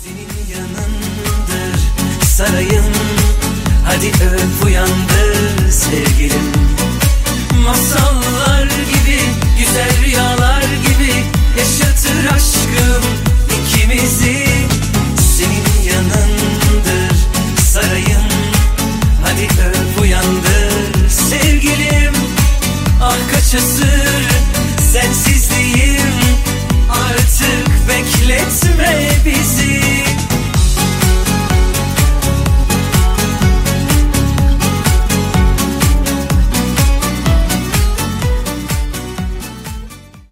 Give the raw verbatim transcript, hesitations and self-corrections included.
Senin yanındır sarayım, hadi öp uyandır sevgilim. Masallar gibi, güzel rüyalar gibi yaşatır aşkım ikimizi. Senin yanındır sarayım, hadi öp uyandır sevgilim. Ah kaçası